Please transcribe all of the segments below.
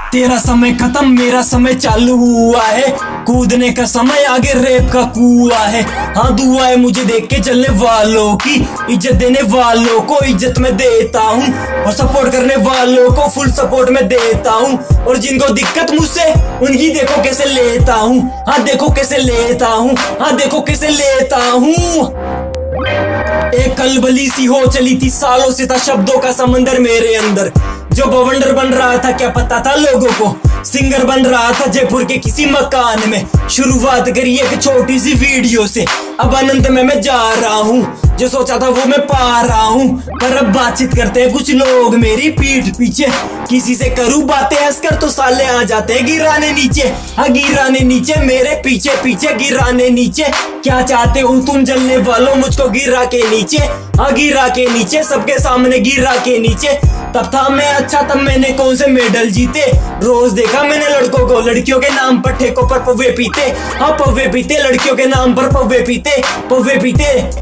तेरा समय खत्म मेरा समय चालू हुआ है, कूदने का समय आगे रेप का कुआ है। हाँ दुआ है मुझे देख के चलने वालों की, इज्जत देने वालों को इज्जत में देता हूँ और सपोर्ट करने वालों को फुल सपोर्ट में देता हूँ। और जिनको दिक्कत मुझसे उनकी देखो कैसे लेता हूँ, हाँ देखो कैसे लेता हूँ, हाँ देखो कैसे लेता हूँ। एक कलबली सी हो चली थी सालों से, था शब्दों का समंदर मेरे अंदर, जो बवंडर बन रहा था क्या पता था लोगों को, सिंगर बन रहा था जयपुर के किसी मकान में। शुरुआत करी एक छोटी सी वीडियो से, अब अनंत में मैं जा रहा हूँ, जो सोचा था वो मैं पा रहा हूँ। पर अब बातचीत करते हैं कुछ लोग मेरी पीठ पीछे, किसी से करूँ बातें हंसकर तो साले आ जाते हैं गिराने नीचे, हाँ गिराने नीचे मेरे पीछे पीछे गिराने नीचे। क्या चाहते हो तुम जलने वालों मुझको गिरा के नीचे, हाँ गिरा के नीचे सबके सामने गिरा के नीचे। तब था मैं अच्छा तब मैंने कौन से मेडल जीते, रोज देखा मैंने लड़कों को लड़कियों के नाम पर ठेकों पर पौवे पीते, हाँ पौवे पीते लड़कियों के नाम पर पौवे पीते पौवे पीते।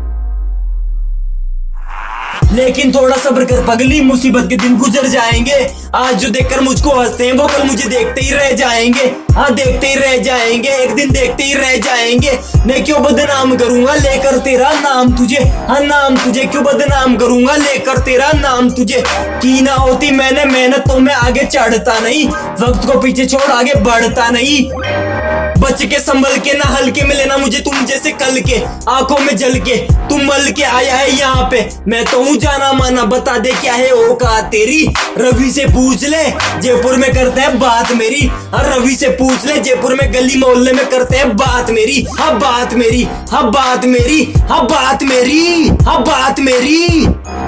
लेकिन थोड़ा सब्र कर पगली, मुसीबत के दिन गुजर जाएंगे। आज जो देखकर मुझको हंसते हैं वो कल मुझे देखते ही रह जाएंगे, हाँ देखते ही रह जाएंगे, एक दिन देखते ही रह जाएंगे। मैं क्यों बदनाम करूंगा लेकर तेरा नाम तुझे, हाँ नाम तुझे क्यों बदनाम करूंगा लेकर तेरा नाम तुझे। की ना होती मैंने मेहनत तो मैं आगे चढ़ता नहीं, वक्त को पीछे छोड़ आगे बढ़ता नहीं। बच के संभल के ना हल्के में लेना मुझे तुम जैसे कल के, आंखों में जल के तुम मल के आया है यहाँ पे। मैं तो हूँ जाना माना, बता दे क्या है औकात तेरी, रवि से पूछ ले जयपुर में करते हैं बात मेरी, हाँ रवि से पूछ ले जयपुर में गली मोहल्ले में करते हैं बात मेरी, हाँ बात मेरी, हाँ बात मेरी, हाँ बात मेरी, हाँ बात मेरी।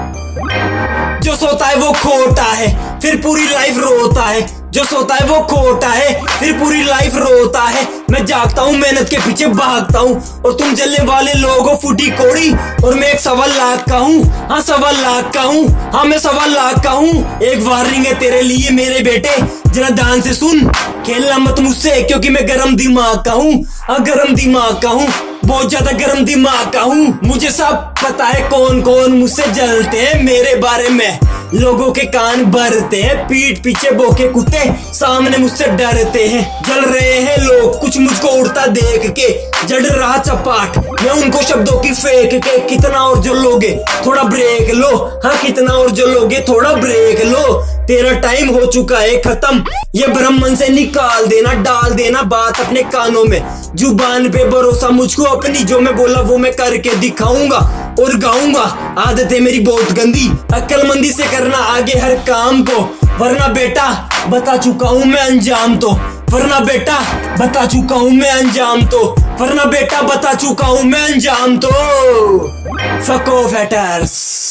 जो सोता है वो खोता है फिर पूरी लाइफ रोता है, जो सोता है वो खोता है फिर पूरी लाइफ रोता है। मैं जागता हूँ मेहनत के पीछे भागता हूँ और तुम जलने वाले लोगों फूटी कोड़ी, और मैं एक 1.25 लाख का हूँ, हाँ 1.25 लाख का हूँ, हाँ मैं 1.25 लाख का हूँ। एक वार्निंग है तेरे लिए मेरे बेटे, जरा ध्यान से सुन, खेलना मत मुझसे क्योंकि मैं गरम दिमाग का हूँ, हाँ गरम दिमाग का हूँ, बहुत ज्यादा गरम दिमाग का हूँ। मुझे सब पता है कौन कौन मुझसे जलते हैं, मेरे बारे में लोगों के कान भरते हैं, पीठ पीछे भौंके कुत्ते सामने मुझसे डरते हैं। जल रहे हैं लोग कुछ मुझको उड़ता देख के, जड़ रहा चपाट मैं उनको शब्दों की फेंक के। कितना और जलोगे थोड़ा ब्रेक लो, हाँ कितना और जलोगे थोड़ा ब्रेक लो, तेरा टाइम हो चुका है खत्म, ये ब्राह्मण से निकाल देना, डाल देना बात अपने कानों में। जुबान पे भरोसा मुझको अपनी, जो मैं बोला वो मैं करके दिखाऊंगा और गाऊंगा। आदत है मेरी बहुत गंदी, अक्लमंदी से करना आगे हर काम को, वरना बेटा बता चुका हूँ मैं अंजाम तो, वरना बेटा बता चुका हूँ मैं अंजाम तो, वरना बेटा बता चुका हूँ मैं अंजाम तो। Fuck off haters.